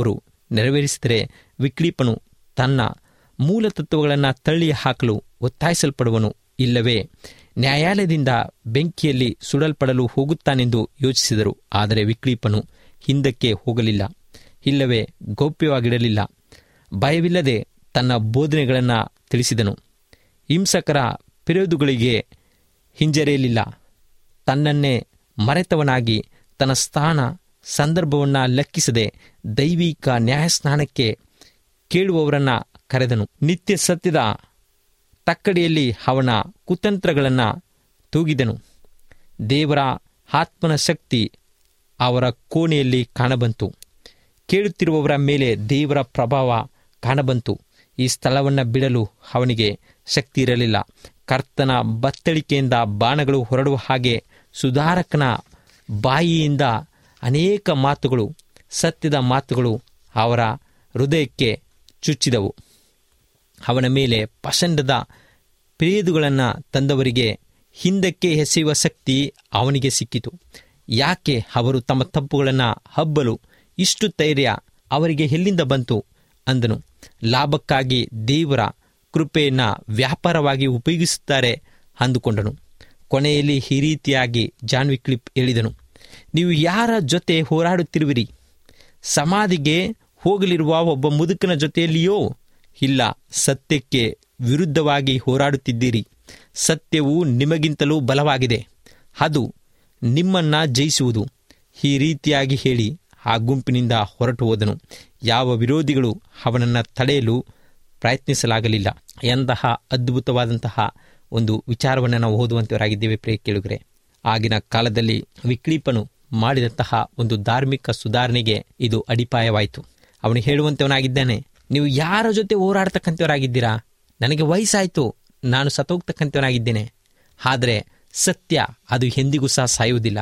ನೆರವೇರಿಸಿದರೆ ವಿಕ್ಲೀಪನು ತನ್ನ ಮೂಲ ತತ್ವಗಳನ್ನು ತಳ್ಳಿ ಹಾಕಲು ಒತ್ತಾಯಿಸಲ್ಪಡುವನು, ಇಲ್ಲವೇ ನ್ಯಾಯಾಲಯದಿಂದ ಬೆಂಕಿಯಲ್ಲಿ ಸುಡಲ್ಪಡಲು ಹೋಗುತ್ತಾನೆಂದು ಯೋಚಿಸಿದರು. ಆದರೆ ವಿಕ್ಲೀಪನು ಹಿಂದಕ್ಕೆ ಹೋಗಲಿಲ್ಲ, ಇಲ್ಲವೇ ಗೌಪ್ಯವಾಗಿಡಲಿಲ್ಲ. ಭಯವಿಲ್ಲದೆ ತನ್ನ ಬೋಧನೆಗಳನ್ನು ತಿಳಿಸಿದನು. ಹಿಂಸಕರ ಪಿರೋದುಗಳಿಗೆ ಹಿಂಜರಿಯಲಿಲ್ಲ. ತನ್ನನ್ನೇ ಮರೆತವನಾಗಿ ತನ್ನ ಸ್ಥಾನ ಸಂದರ್ಭವನ್ನು ಲೆಕ್ಕಿಸದೆ ದೈವಿಕ ನ್ಯಾಯಸ್ನಾನಕ್ಕೆ ಕೇಳುವವರನ್ನು ಕರೆದನು. ನಿತ್ಯ ಸತ್ಯದ ತಕ್ಕಡಿಯಲ್ಲಿ ಅವನ ಕುತಂತ್ರಗಳನ್ನು ತೂಗಿದನು. ದೇವರ ಆತ್ಮನ ಶಕ್ತಿ ಅವರ ಕೋಣೆಯಲ್ಲಿ ಕಾಣಬಂತು. ಕೇಳುತ್ತಿರುವವರ ಮೇಲೆ ದೇವರ ಪ್ರಭಾವ ಕಾಣಬಂತು. ಈ ಸ್ಥಳವನ್ನು ಬಿಡಲು ಅವನಿಗೆ ಶಕ್ತಿ ಇರಲಿಲ್ಲ. ಕರ್ತನ ಬತ್ತಳಿಕೆಯಿಂದ ಬಾಣಗಳು ಹೊರಡುವ ಹಾಗೆ ಸುಧಾರಕನ ಬಾಯಿಯಿಂದ ಅನೇಕ ಮಾತುಗಳು, ಸತ್ಯದ ಮಾತುಗಳು ಅವರ ಹೃದಯಕ್ಕೆ ಚುಚ್ಚಿದವು. ಅವನ ಮೇಲೆ ಪಸಂಡದ ಪಿರಿಯದುಗಳನ್ನು ತಂದವರಿಗೆ ಹಿಂದಕ್ಕೆ ಎಸೆಯುವ ಶಕ್ತಿ ಅವನಿಗೆ ಸಿಕ್ಕಿತು. ಯಾಕೆ ಅವರು ತಮ್ಮ ತಪ್ಪುಗಳನ್ನು ಹಬ್ಬಲು ಇಷ್ಟು ಧೈರ್ಯ ಅವರಿಗೆ ಎಲ್ಲಿಂದ ಬಂತು ಅಂದನು. ಲಾಭಕ್ಕಾಗಿ ದೇವರ ಕೃಪೆಯನ್ನು ವ್ಯಾಪಾರವಾಗಿ ಉಪಯೋಗಿಸುತ್ತಾರೆ ಅಂದುಕೊಂಡನು. ಕೊನೆಯಲ್ಲಿ ಈ ರೀತಿಯಾಗಿ ಜಾನ್ ವಿಕ್ಲಿಪ್ ಹೇಳಿದನು, ನೀವು ಯಾರ ಜೊತೆ ಹೋರಾಡುತ್ತಿರುವಿರಿ? ಸಮಾಧಿಗೆ ಹೋಗಲಿರುವ ಒಬ್ಬ ಮುದುಕನ ಜೊತೆಯಲ್ಲಿಯೋ? ಇಲ್ಲ, ಸತ್ಯಕ್ಕೆ ವಿರುದ್ಧವಾಗಿ ಹೋರಾಡುತ್ತಿದ್ದೀರಿ. ಸತ್ಯವು ನಿಮಗಿಂತಲೂ ಬಲವಾಗಿದೆ, ಅದು ನಿಮ್ಮನ್ನು ಜಯಿಸುವುದು. ಈ ರೀತಿಯಾಗಿ ಹೇಳಿ ಆ ಗುಂಪಿನಿಂದ ಹೊರಟು ಹೋದನು. ಯಾವ ವಿರೋಧಿಗಳು ಅವನನ್ನು ತಡೆಯಲು ಪ್ರಯತ್ನಿಸಲಾಗಲಿಲ್ಲ. ಎಂತಹ ಅದ್ಭುತವಾದಂತಹ ಒಂದು ವಿಚಾರವನ್ನು ನಾವು ಓದುವಂತವರಾಗಿದ್ದೇವೆ ಪ್ರಿಯ ಕೇಳುಗರೆ. ಆಗಿನ ಕಾಲದಲ್ಲಿ ವಿಕ್ಲೀಪನು ಮಾಡಿದಂತಹ ಒಂದು ಧಾರ್ಮಿಕ ಸುಧಾರಣೆಗೆ ಇದು ಅಡಿಪಾಯವಾಯಿತು. ಅವನು ಹೇಳುವಂತವನಾಗಿದ್ದಾನೆ, ನೀವು ಯಾರ ಜೊತೆ ಹೋರಾಡ್ತಕ್ಕಂಥವರಾಗಿದ್ದೀರಾ? ನನಗೆ ವಯಸ್ಸಾಯಿತು, ನಾನು ಸತ್ತೋಗ್ತಕ್ಕಂಥವನಾಗಿದ್ದೇನೆ. ಆದರೆ ಸತ್ಯ ಅದು ಎಂದಿಗೂ ಸಹ ಸಾಯುವುದಿಲ್ಲ.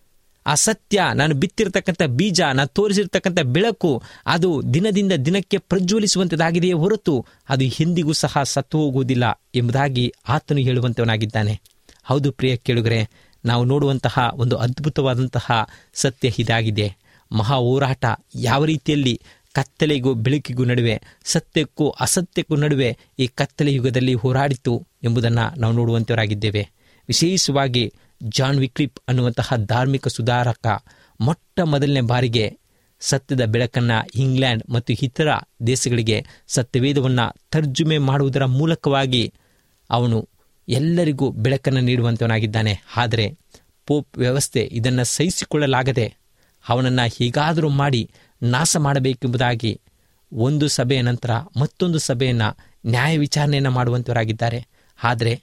ಆ ಸತ್ಯ, ನಾನು ಬಿತ್ತಿರ್ತಕ್ಕಂಥ ಬೀಜ, ನಾನು ತೋರಿಸಿರ್ತಕ್ಕಂಥ ಬೆಳಕು, ಅದು ದಿನದಿಂದ ದಿನಕ್ಕೆ ಪ್ರಜ್ವಲಿಸುವಂಥದ್ದಾಗಿದೆಯೇ ಹೊರತು ಅದು ಎಂದಿಗೂ ಸಹ ಸತ್ತು ಹೋಗುವುದಿಲ್ಲ ಎಂಬುದಾಗಿ ಆತನು ಹೇಳುವಂತವನಾಗಿದ್ದಾನೆ. ಹೌದು ಪ್ರಿಯ ಕೇಳುಗರೆ, ನಾವು ನೋಡುವಂತಹ ಒಂದು ಅದ್ಭುತವಾದಂತಹ ಸತ್ಯ ಇದಾಗಿದೆ. ಮಹಾ ಹೋರಾಟ ಯಾವ ರೀತಿಯಲ್ಲಿ ಕತ್ತಲೆಗೂ ಬೆಳಕಿಗೂ ನಡುವೆ, ಸತ್ಯಕ್ಕೂ ಅಸತ್ಯಕ್ಕೂ ನಡುವೆ ಈ ಕತ್ತಲೆ ಯುಗದಲ್ಲಿ ಹೋರಾಡಿತು ಎಂಬುದನ್ನು ನಾವು ನೋಡುವಂತವರಾಗಿದ್ದೇವೆ. ವಿಶೇಷವಾಗಿ ಜಾನ್ ವಿಕ್ಲಿಪ್ ಅನ್ನುವಂತಹ ಧಾರ್ಮಿಕ ಸುಧಾರಕ ಮೊಟ್ಟ ಮೊದಲನೇ ಬಾರಿಗೆ ಸತ್ಯದ ಬೆಳಕನ್ನು ಇಂಗ್ಲೆಂಡ್ ಮತ್ತು ಇತರ ದೇಶಗಳಿಗೆ ಸತ್ಯವೇದವನ್ನು ತರ್ಜುಮೆ ಮಾಡುವುದರ ಮೂಲಕವಾಗಿ ಅವನು ಎಲ್ಲರಿಗೂ ಬೆಳಕನ್ನು ನೀಡುವಂತವನಾಗಿದ್ದಾನೆ. ಆದರೆ ಪೋಪ್ ವ್ಯವಸ್ಥೆ ಇದನ್ನು ಸಹಿಸಿಕೊಳ್ಳಲಾಗದೆ ಅವನನ್ನು ಹೀಗಾದರೂ ಮಾಡಿ ನಾಶ ಮಾಡಬೇಕೆಂಬುದಾಗಿ ಒಂದು ಸಭೆಯ ನಂತರ ಮತ್ತೊಂದು ಸಭೆಯನ್ನು ನ್ಯಾಯ ವಿಚಾರಣೆಯನ್ನು ಮಾಡುವಂತವರಾಗಿದ್ದಾರೆ. ಆದರೆ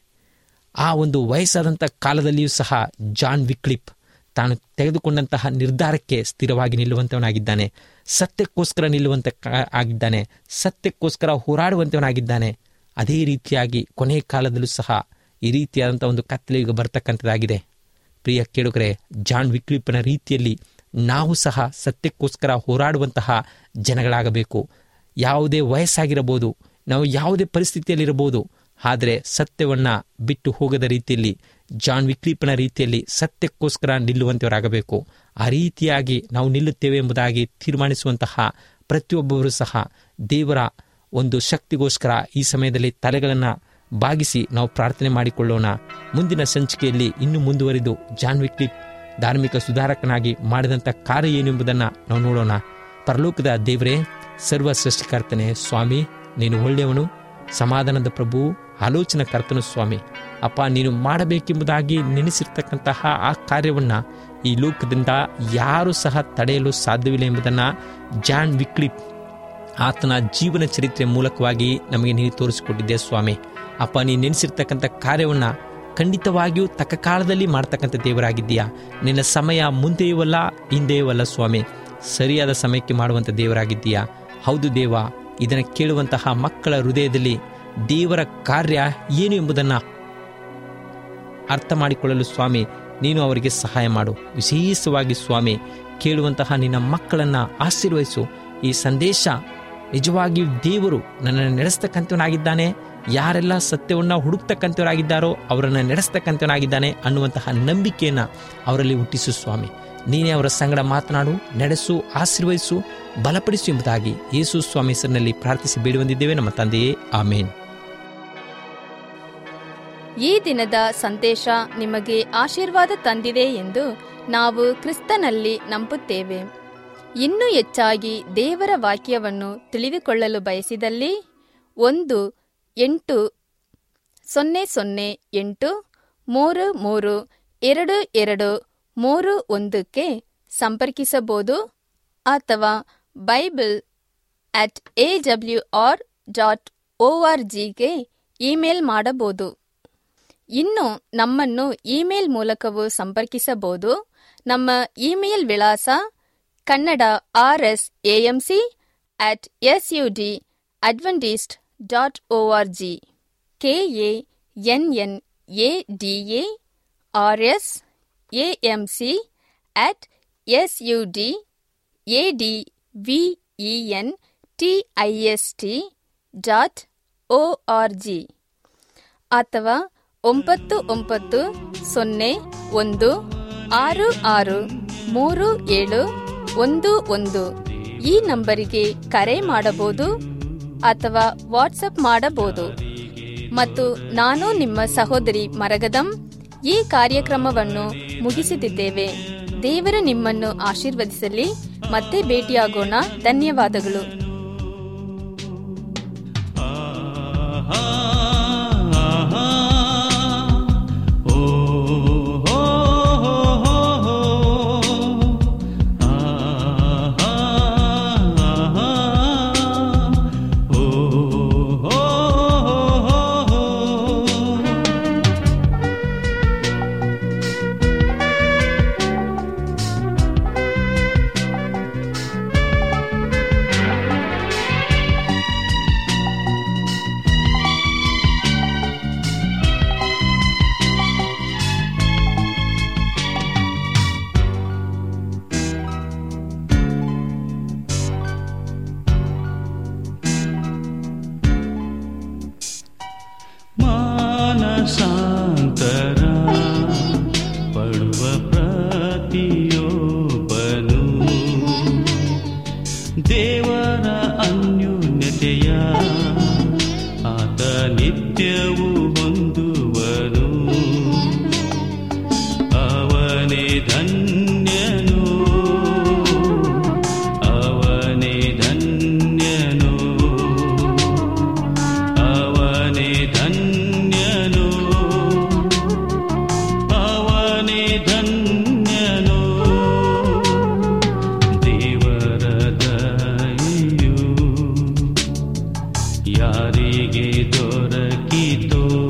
ಆ ಒಂದು ವಯಸ್ಸಾದಂಥ ಕಾಲದಲ್ಲಿಯೂ ಸಹ ಜಾನ್ ವಿಕ್ಲಿಪ್ ತಾನು ತೆಗೆದುಕೊಂಡಂತಹ ನಿರ್ಧಾರಕ್ಕೆ ಸ್ಥಿರವಾಗಿ ನಿಲ್ಲುವಂತವನಾಗಿದ್ದಾನೆ. ಸತ್ಯಕ್ಕೋಸ್ಕರ ನಿಲ್ಲುವಂತ ಆಗಿದ್ದಾನೆ, ಸತ್ಯಕ್ಕೋಸ್ಕರ ಹೋರಾಡುವಂತವನಾಗಿದ್ದಾನೆ. ಅದೇ ರೀತಿಯಾಗಿ ಕೊನೆಯ ಕಾಲದಲ್ಲೂ ಸಹ ಈ ರೀತಿಯಾದಂಥ ಒಂದು ಕತ್ತಲೆಯುಗ ಬರ್ತಕ್ಕಂಥದ್ದಾಗಿದೆ. ಪ್ರಿಯ ಕೇಳುಗರೆ, ಜಾನ್ ವಿಕ್ಲಿಪ್ನ ರೀತಿಯಲ್ಲಿ ನಾವು ಸಹ ಸತ್ಯಕ್ಕೋಸ್ಕರ ಹೋರಾಡುವಂತಹ ಜನಗಳಾಗಬೇಕು. ಯಾವುದೇ ವಯಸ್ಸಾಗಿರಬಹುದು, ನಾವು ಯಾವುದೇ ಪರಿಸ್ಥಿತಿಯಲ್ಲಿರಬಹುದು, ಆದರೆ ಸತ್ಯವನ್ನು ಬಿಟ್ಟು ಹೋಗದ ರೀತಿಯಲ್ಲಿ ಜಾನ್ ವಿಕ್ಲಿಪ್ನ ರೀತಿಯಲ್ಲಿ ಸತ್ಯಕ್ಕೋಸ್ಕರ ನಿಲ್ಲುವಂತವರಾಗಬೇಕು. ಆ ರೀತಿಯಾಗಿ ನಾವು ನಿಲ್ಲುತ್ತೇವೆ ಎಂಬುದಾಗಿ ತೀರ್ಮಾನಿಸುವಂತಹ ಪ್ರತಿಯೊಬ್ಬರು ಸಹ ದೇವರ ಒಂದು ಶಕ್ತಿಗೋಸ್ಕರ ಈ ಸಮಯದಲ್ಲಿ ತಲೆಗಳನ್ನು ಬಾಗಿಸಿ ನಾವು ಪ್ರಾರ್ಥನೆ ಮಾಡಿಕೊಳ್ಳೋಣ. ಮುಂದಿನ ಸಂಚಿಕೆಯಲ್ಲಿ ಇನ್ನೂ ಮುಂದುವರಿದು ಜಾನ್ ವಿಕ್ಲಿಪ್ ಧಾರ್ಮಿಕ ಸುಧಾರಕನಾಗಿ ಮಾಡಿದಂಥ ಕಾರ್ಯ ಏನು ಎಂಬುದನ್ನು ನಾವು ನೋಡೋಣ. ಪರಲೋಕದ ದೇವರೇ, ಸರ್ವ ಸೃಷ್ಟಿಕರ್ತನೆ ಸ್ವಾಮಿ, ನೀನು ಒಳ್ಳೆಯವನು, ಸಮಾಧಾನದ ಪ್ರಭು, ಆಲೋಚನಾ ಕರ್ತನು ಸ್ವಾಮಿ. ಅಪ್ಪ, ನೀನು ಮಾಡಬೇಕೆಂಬುದಾಗಿ ನೆನೆಸಿರ್ತಕ್ಕಂತಹ ಆ ಕಾರ್ಯವನ್ನು ಈ ಲೋಕದಿಂದ ಯಾರೂ ಸಹ ತಡೆಯಲು ಸಾಧ್ಯವಿಲ್ಲ ಎಂಬುದನ್ನು ಜಾನ್ ವಿಕ್ಲಿಪ್ ಆತನ ಜೀವನ ಚರಿತ್ರೆ ಮೂಲಕವಾಗಿ ನಮಗೆ ನೀನು ತೋರಿಸಿಕೊಟ್ಟಿದ್ದೆ ಸ್ವಾಮಿ. ಅಪ್ಪ, ನೀನು ನೆನೆಸಿರ್ತಕ್ಕಂಥ ಕಾರ್ಯವನ್ನು ಖಂಡಿತವಾಗಿಯೂ ತಕ್ಕ ಕಾಲದಲ್ಲಿ ಮಾಡ್ತಕ್ಕಂಥ ದೇವರಾಗಿದ್ದೀಯಾ. ನಿನ್ನ ಸಮಯ ಮುಂದೆಯುವಲ್ಲ ಹಿಂದೆಯುವಲ್ಲ ಸ್ವಾಮಿ, ಸರಿಯಾದ ಸಮಯಕ್ಕೆ ಮಾಡುವಂಥ ದೇವರಾಗಿದ್ದೀಯಾ. ಹೌದು ದೇವ, ಇದನ್ನು ಕೇಳುವಂತಹ ಮಕ್ಕಳ ಹೃದಯದಲ್ಲಿ ದೇವರ ಕಾರ್ಯ ಏನು ಎಂಬುದನ್ನು ಅರ್ಥ ಮಾಡಿಕೊಳ್ಳಲು ಸ್ವಾಮಿ ನೀನು ಅವರಿಗೆ ಸಹಾಯ ಮಾಡು. ವಿಶೇಷವಾಗಿ ಸ್ವಾಮಿ, ಕೇಳುವಂತಹ ನಿನ್ನ ಮಕ್ಕಳನ್ನು ಆಶೀರ್ವಹಿಸು. ಈ ಸಂದೇಶ ನಿಜವಾಗಿಯೂ ದೇವರು ನನ್ನನ್ನು ನಡೆಸ್ತಕ್ಕಂಥವನಾಗಿದ್ದಾನೆ, ಯಾರೆಲ್ಲ ಸತ್ಯವನ್ನು ಹುಡುಕ್ತಕ್ಕಂಥವರಾಗಿದ್ದಾರೋ ಅವರನ್ನು ನಡೆಸ್ತಕ್ಕಂಥವನಾಗಿದ್ದಾನೆ ಅನ್ನುವಂತಹ ನಂಬಿಕೆಯನ್ನು ಅವರಲ್ಲಿ ಹುಟ್ಟಿಸು ಸ್ವಾಮಿ. ನೀನೇ ಅವರ ಸಂಗಡ ಮಾತನಾಡು, ನಡೆಸು, ಆಶೀರ್ವದಿಸು, ಬಲಪಡಿಸು ಎಂಬುದಾಗಿ ಯೇಸು ಸ್ವಾಮಿ ಹೆಸರಿನಲ್ಲಿ ಪ್ರಾರ್ಥಿಸಿ ಬೇಡಿ ನಮ್ಮ ತಂದೆಯೇ, ಆಮೇನ್. ಈ ದಿನದ ಸಂದೇಶ ನಿಮಗೆ ಆಶೀರ್ವಾದ ತಂದಿದೆ ಎಂದು ನಾವು ಕ್ರಿಸ್ತನಲ್ಲಿ ನಂಬುತ್ತೇವೆ. ಇನ್ನೂ ಹೆಚ್ಚಾಗಿ ದೇವರ ವಾಕ್ಯವನ್ನು ತಿಳಿದುಕೊಳ್ಳಲು ಬಯಸಿದಲ್ಲಿ 1-800-833-2231 ಸಂಪರ್ಕಿಸಬಹುದು ಅಥವಾ bible@awr.org ಇಮೇಲ್ ಮಾಡಬಹುದು. ಇನ್ನು ನಮ್ಮನ್ನು ಇಮೇಲ್ ಮೂಲಕವೂ ಸಂಪರ್ಕಿಸಬಹುದು. ನಮ್ಮ ಇಮೇಲ್ ವಿಳಾಸ kannada@sudadventist.org kannadamc@sudadventist.org ಅಥವಾ 9916636711 ಈ ನಂಬರಿಗೆ ಕರೆ ಮಾಡಬಹುದು ಅಥವಾ ವಾಟ್ಸಪ್ ಮಾಡಬಹುದು. ಮತ್ತು ನಾನು ನಿಮ್ಮ ಸಹೋದರಿ ಮರಗದಂ ಈ ಕಾರ್ಯಕ್ರಮವನ್ನು ಮುಗಿಸುತ್ತಿದ್ದೇವೆ. ದೇವರು ನಿಮ್ಮನ್ನು ಆಶೀರ್ವದಿಸಲಿ. ಮತ್ತೆ ಭೇಟಿಯಾಗೋಣ. ಧನ್ಯವಾದಗಳು. ಮಾನಸಾಂತರ ಪಡುವ ಪ್ರತಿಯೊಬ್ಬನು ದೇವರ ಅನ್ಯೋನ್ಯತೆಯ ಆತ ನಿತ್ಯವೂ ಹೊಂದುವನು. ಅವನೇ ಧನ್ಯನು, ಅವನೇ ಧನ್ಯನು, ಅವನೇ ಧನ್ಯನು, ಅವನೇ ಧನ್ಯನು. ದೇವರ ದಯೆಯು ಯಾರಿಗೆ ದೊರಕಿತೋ